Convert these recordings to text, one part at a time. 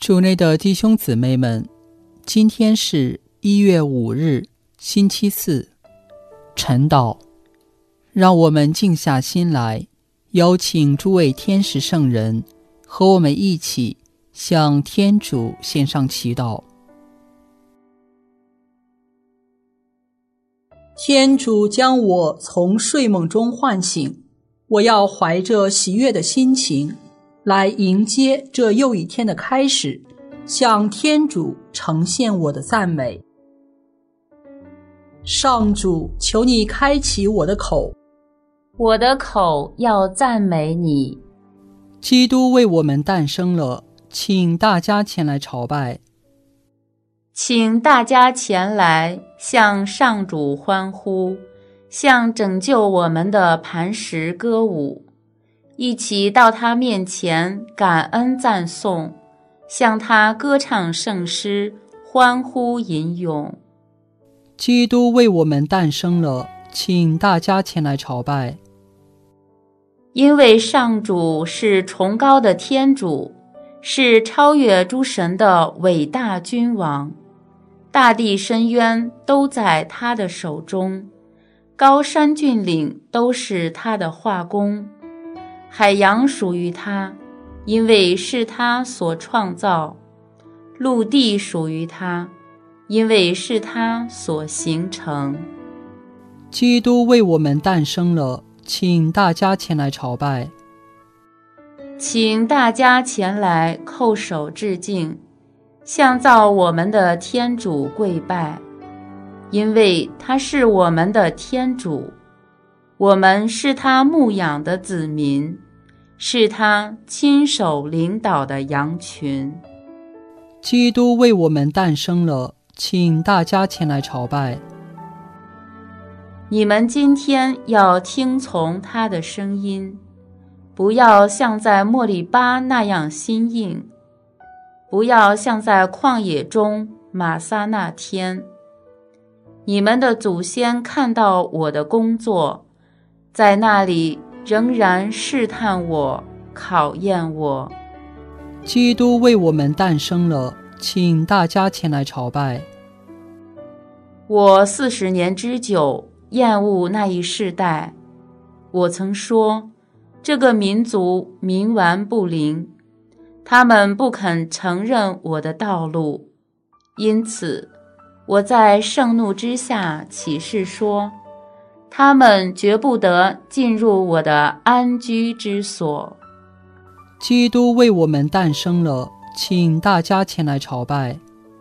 主内的弟兄姊妹们，今天是1月5日，星期四，晨祷。让我们静下心来，邀请诸位天使圣人和我们一起向天主献上祈祷。天主将我从睡梦中唤醒，我要怀着喜悦的心情来迎接这又一天的开始，向天主呈现我的赞美。上主，求你开启我的口， 我的口要赞美你。 基督为我们诞生了，请大家前来朝拜。 请大家前来向上主欢呼，向拯救我们的磐石歌舞，一起到他面前感恩赞颂，向他歌唱圣诗，欢呼吟咏。 基督为我们诞生了，请大家前来朝拜。 因为上主是崇高的天主，是超越诸神的伟大君王，大地深渊都在他的手中，高山峻岭都是他的画工，海洋属于他，因为是他所创造；陆地属于他，因为是他所形成。 基督为我们诞生了，请大家前来朝拜。 请大家前来叩首致敬，向造我们的天主跪拜，因为他是我们的天主，我们是他牧养的子民，是他亲手领导的羊群。 基督为我们诞生了，请大家前来朝拜。 你们今天要听从他的声音，不要像在莫利巴那样心硬，不要像在旷野中玛撒那天。你们的祖先看到我的工作，在那里仍然试探我，考验我。 基督为我们诞生了，请大家前来朝拜。 我40年之久厌恶那一世代，我曾说，这个民族冥顽不灵，他们不肯承认我的道路，因此我在盛怒之下起誓说，他们绝不得进入我的安居之所。 基督为我们诞生了，请大家前来朝拜。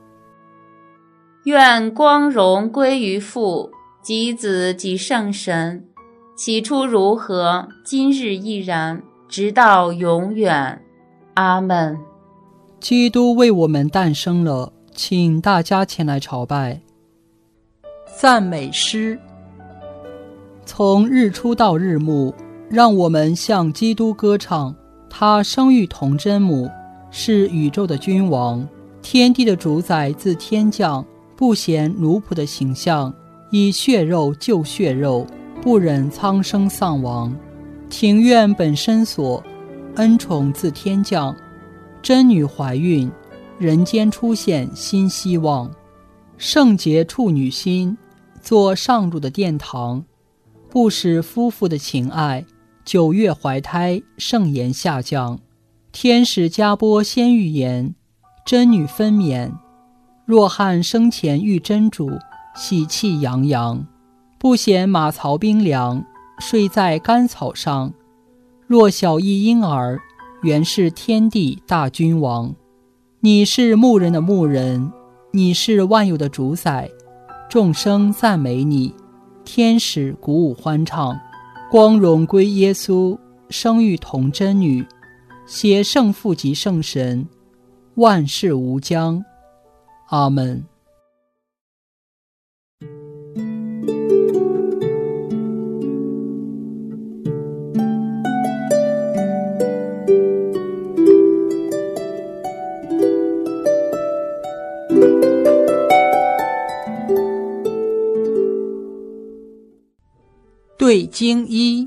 愿光荣归于父及子及圣神，起初如何，今日亦然，直到永远。阿们。 基督为我们诞生了，请大家前来朝拜。赞美诗。从日出到日暮，让我们向基督歌唱。他生育童真母，是宇宙的君王，天地的主宰自天降，不嫌奴仆的形象，以血肉救血肉，不忍苍生丧亡。庭院本身所，恩宠自天降。真女怀孕，人间出现新希望。圣洁处女心，做上主的殿堂，不使夫妇的情爱，9月怀胎，圣言下降。天使加拨先预言，真女分娩。若汉生前遇真主，喜气洋洋，不嫌马槽冰凉，睡在干草上。若小一婴儿，原是天地大君王。你是牧人的牧人，你是万有的主宰，众生赞美你，天使鼓舞欢唱。光荣归耶稣，生育童真女，携圣父及圣神，万事无疆。阿们。对经一。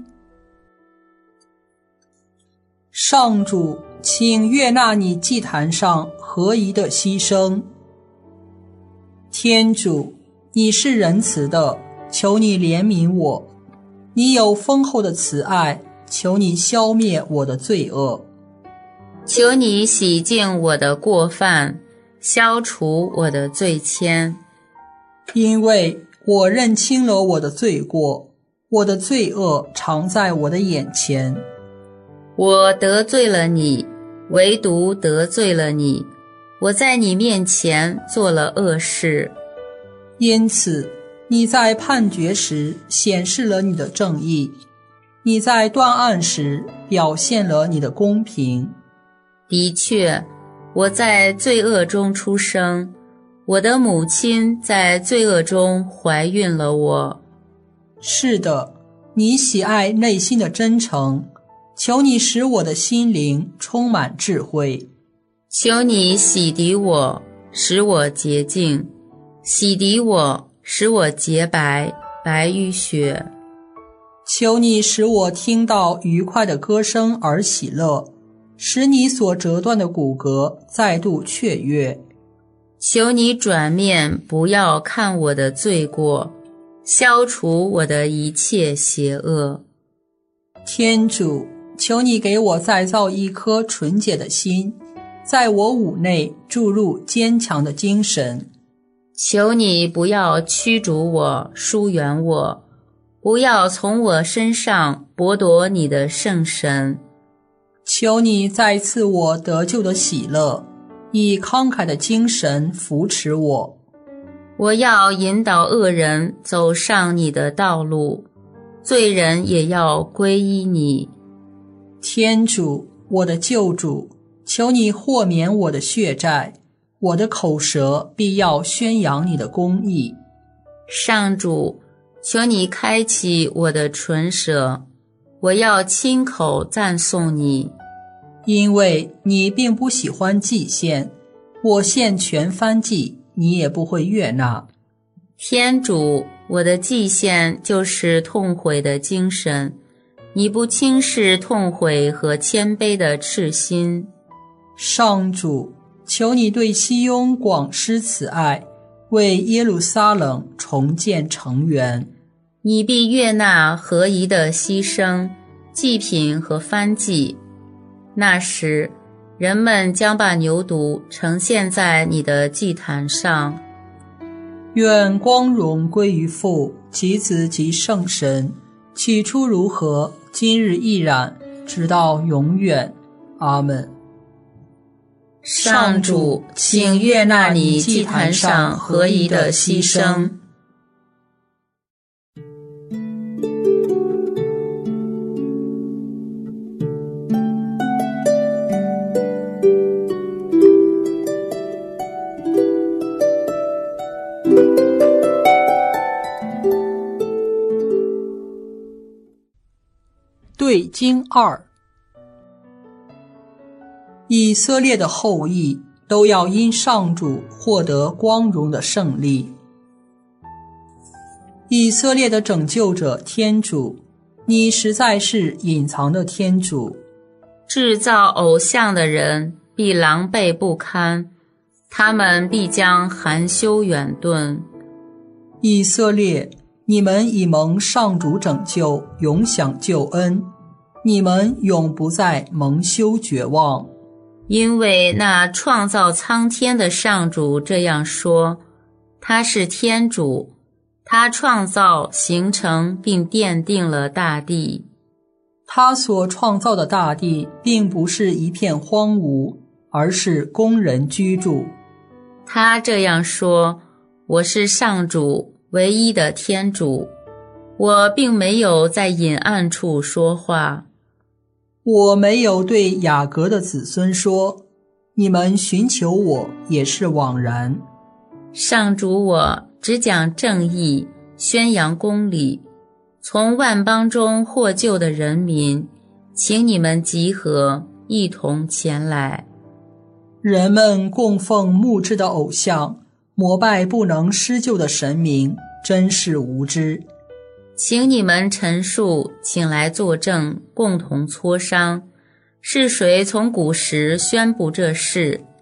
上主，请悦纳你祭坛上合宜的牺牲。天主，你是仁慈的，求你怜悯我；你有丰厚的慈爱，求你消灭我的罪恶。 求你洗净我的过犯，消除我的罪愆。 因为我认清了我的罪过，我的罪恶常在我的眼前。 我得罪了你，唯独得罪了你，我在你面前做了恶事。 因此，你在判决时显示了你的正义，你在断案时表现了你的公平。 的确，我在罪恶中出生，我的母亲在罪恶中怀孕了我。 是的，你喜爱内心的真诚，求你使我的心灵充满智慧。 求你洗涤我，使我洁净；洗涤我，使我洁白，白于雪。 求你使我听到愉快的歌声而喜乐，使你所折断的骨骼再度雀跃。 求你转面，不要看我的罪过，消除我的一切邪恶。 天主，求你给我再造一颗纯洁的心，在我五内注入坚强的精神。 求你不要驱逐我，疏远我，不要从我身上剥夺你的圣神。 求你再赐我得救的喜乐，以慷慨的精神扶持我。 我要引导恶人走上你的道路，罪人也要皈依你。 天主，我的救主，求你豁免我的血债，我的口舌必要宣扬你的公义。 上主，求你开启我的唇舌，我要亲口赞颂你。 因为你并不喜欢祭献，我献全燔祭，你也不会悦纳。 天主，我的祭献就是痛悔的精神，你不轻视痛悔和谦卑的赤心。 上主，求你对西雍广施慈爱，为耶路撒冷重建城垣。 你必悦纳合宜的牺牲、祭品和燔祭。那时，人们将把牛犊呈现在你的祭坛上。 愿光荣归于父及子及圣神，起初如何，今日亦然，直到永远。阿们。 上主，请悦纳你祭坛上合宜的牺牲。 对经2，以色列的后裔都要因上主获得光荣的胜利。以色列的拯救者天主，你实在是隐藏的天主。 制造偶像的人必狼狈不堪，他们必将含羞远遁。 以色列，你们已蒙上主拯救，永享救恩，你们永不再蒙羞绝望。 因为那创造苍天的上主这样说，他是天主，他创造、形成并奠定了大地。 他所创造的大地并不是一片荒芜，而是供人居住。 他这样说，我是上主，唯一的天主，我并没有在隐暗处说话。 我没有对雅各的子孙说，你们寻求我也是枉然。 上主，我只讲正义，宣扬公理。从万邦中获救的人民，请你们集合，一同前来。 人们供奉木质的偶像，膜拜不能施救的神明，真是无知。 请你们陈述，请来作证，共同磋商。是谁从古时宣布这事？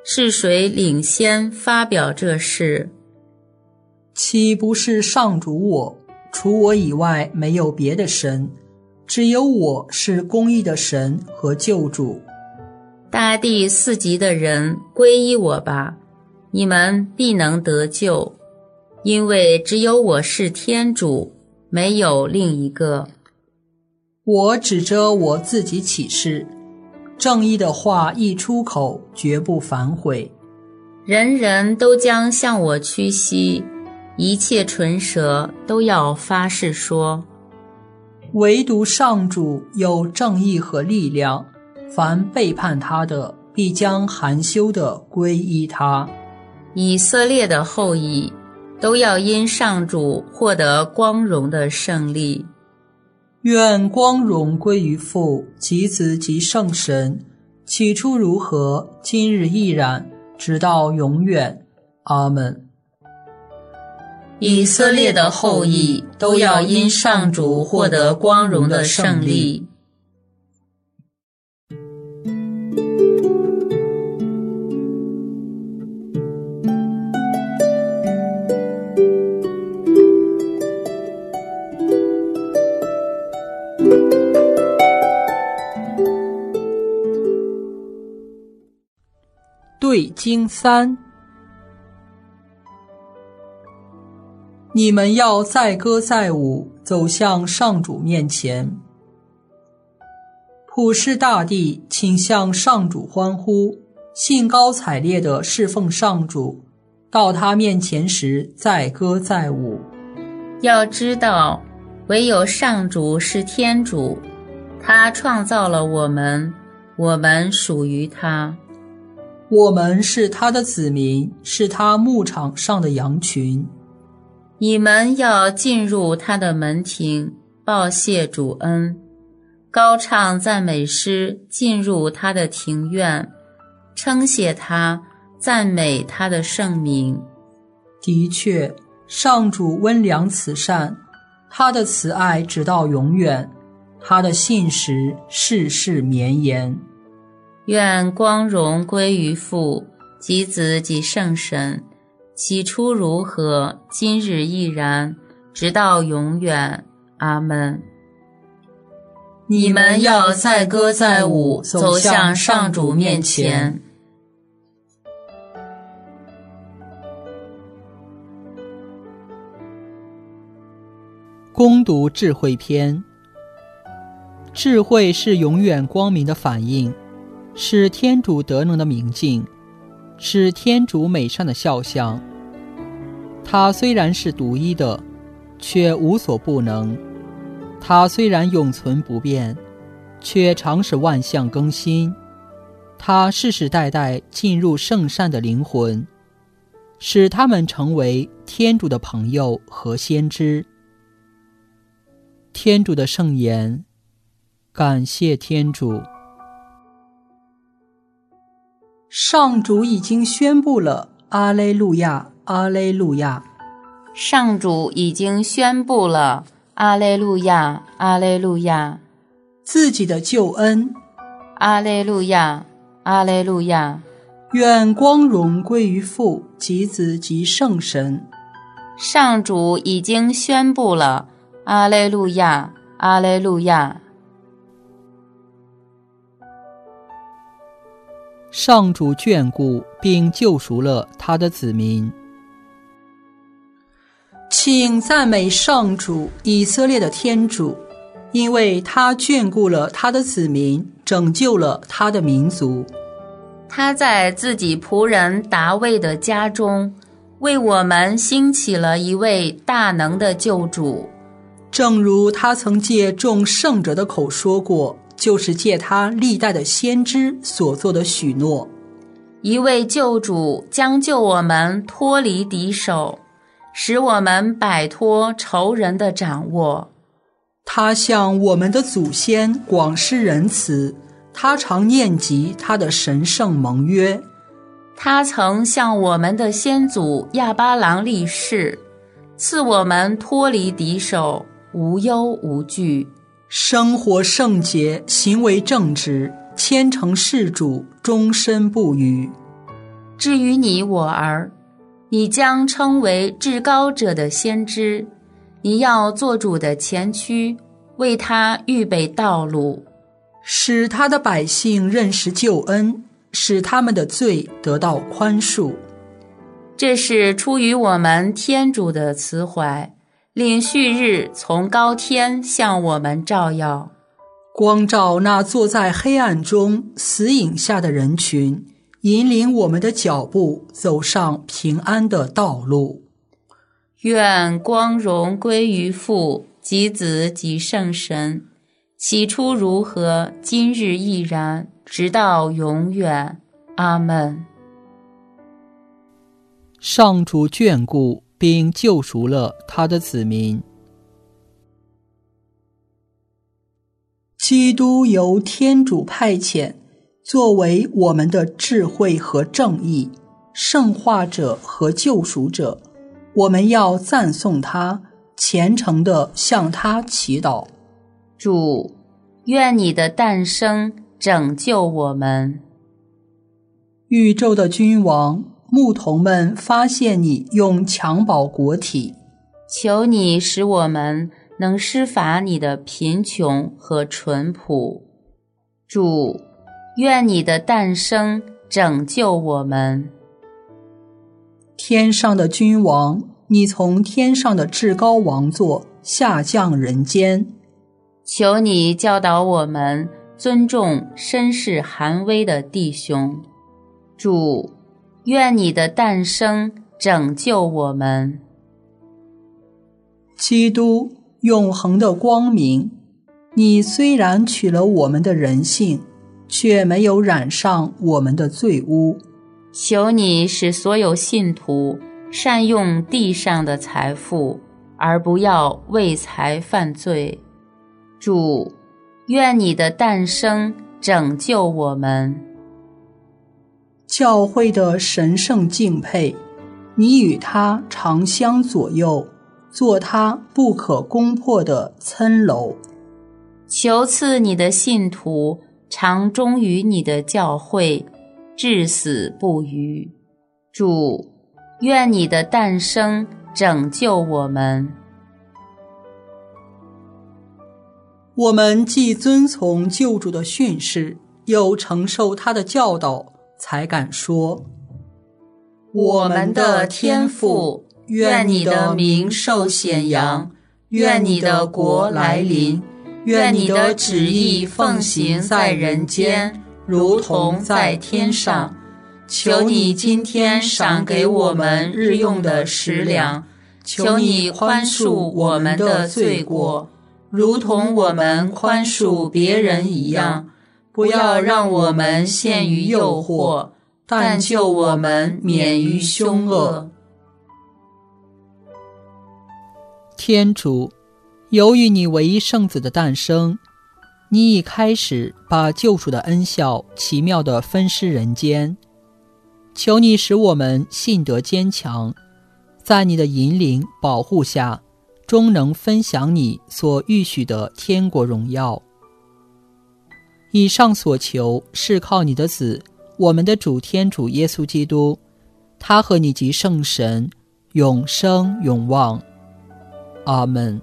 是谁领先发表这事？ 岂不是上主我？除我以外没有别的神，只有我是公义的神和救主。 大地四极的人皈依我吧，你们必能得救，因为只有我是天主，没有另一个。 我指着我自己起誓，正义的话一出口，绝不反悔。 人人都将向我屈膝，一切唇舌都要发誓说， 唯独上主有正义和力量，凡背叛他的，必将含羞地皈依他。 以色列的后裔都要因上主获得光荣的胜利。 愿光荣归于父及子及圣神，起初如何，今日亦然，直到永远。阿们。 以色列的后裔都要因上主获得光荣的胜利。 对经3，你们要载歌载舞，走向上主面前。普世大地，请向上主欢呼，兴高采烈地侍奉上主，到他面前时载歌载舞。 要知道，唯有上主是天主，他创造了我们，我们属于他。 我们是他的子民，是他牧场上的羊群。 你们要进入他的门庭，报谢主恩，高唱赞美诗，进入他的庭院，称谢他，赞美他的圣名。 的确，上主温良慈善，他的慈爱直到永远，他的信实世世绵延。 愿光荣归于父及子及圣神，起初如何，今日亦然，直到永远。阿们。你们要载歌载舞，走向上主面前。 攻读智慧篇。智慧是永远光明的反应，是天主德能的明镜，是天主美善的肖像。它虽然是独一的，却无所不能；它虽然永存不变，却常使万象更新。它世世代代进入圣善的灵魂，使他们成为天主的朋友和先知。天主的圣言，感谢天主。上主已经宣布了，阿肋路亚，阿肋路亚。 上主已经宣布了，阿肋路亚，阿肋路亚。 自己的救恩， 阿肋路亚，阿肋路亚。 愿光荣归于父及子及圣神。 上主已经宣布了，阿肋路亚，阿肋路亚。 上主眷顾并救赎了他的子民。请赞美上主，以色列的天主，因为他眷顾了他的子民，拯救了他的民族。 他在自己仆人达味的家中，为我们兴起了一位大能的救主。 正如他曾借众圣者的口说过，就是借他历代的先知所做的许诺。 一位救主将救我们脱离敌手，使我们摆脱仇人的掌握。 他向我们的祖先广施仁慈，他常念及他的神圣盟约。 他曾向我们的先祖亚巴郎立誓，赐我们脱离敌手，无忧无惧， 生活圣洁，行为正直，虔诚事主，终身不渝。 至于你我儿，你将称为至高者的先知，你要做主的前驱，为他预备道路， 使他的百姓认识救恩，使他们的罪得到宽恕。 这是出于我们天主的慈怀，令旭日从高天向我们照耀， 光照那坐在黑暗中死影下的人群，引领我们的脚步走上平安的道路。 愿光荣归于父及子及圣神，起初如何，今日亦然，直到永远。阿们。 上主眷顾并救赎了他的子民。基督由天主派遣，作为我们的智慧和正义，圣化者和救赎者，我们要赞颂他，虔诚地向他祈祷。 主，愿你的诞生拯救我们。 宇宙的君王，牧童们发现你用襁褓裹体， 求你使我们能施法你的贫穷和淳朴。主，愿你的诞生拯救我们。 天上的君王，你从天上的至高王座下降人间， 求你教导我们尊重身世寒微的弟兄。主，愿你的诞生拯救我们。 基督，永恒的光明，你虽然取了我们的人性，却没有染上我们的罪污。 求你使所有信徒善用地上的财富，而不要为财犯罪。主，愿你的诞生拯救我们。 教会的神圣敬佩，你与他常相左右，做他不可攻破的葶楼。 求赐你的信徒常忠于你的教会，至死不渝。主，愿你的诞生拯救我们。 我们既遵从救主的训示，又承受他的教导，才敢说： 我们的天父，愿你的名受显扬，愿你的国来临，愿你的旨意奉行在人间，如同在天上。求你今天赏给我们日用的食粮，求你宽恕我们的罪过，如同我们宽恕别人一样。不要让我们陷于诱惑，但救我们免于凶恶。 天主，由于你唯一圣子的诞生，你已开始把救赎的恩效奇妙地分施人间。求你使我们信德坚强，在你的引领保护下，终能分享你所预许的天国荣耀。以上所求是靠你的子，我们的主天主耶稣基督，他和你及圣神永生永望。阿们。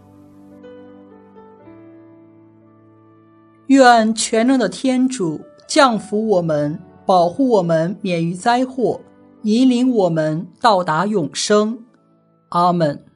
愿全能的天主降福我们，保护我们免于灾祸，引领我们到达永生。阿们。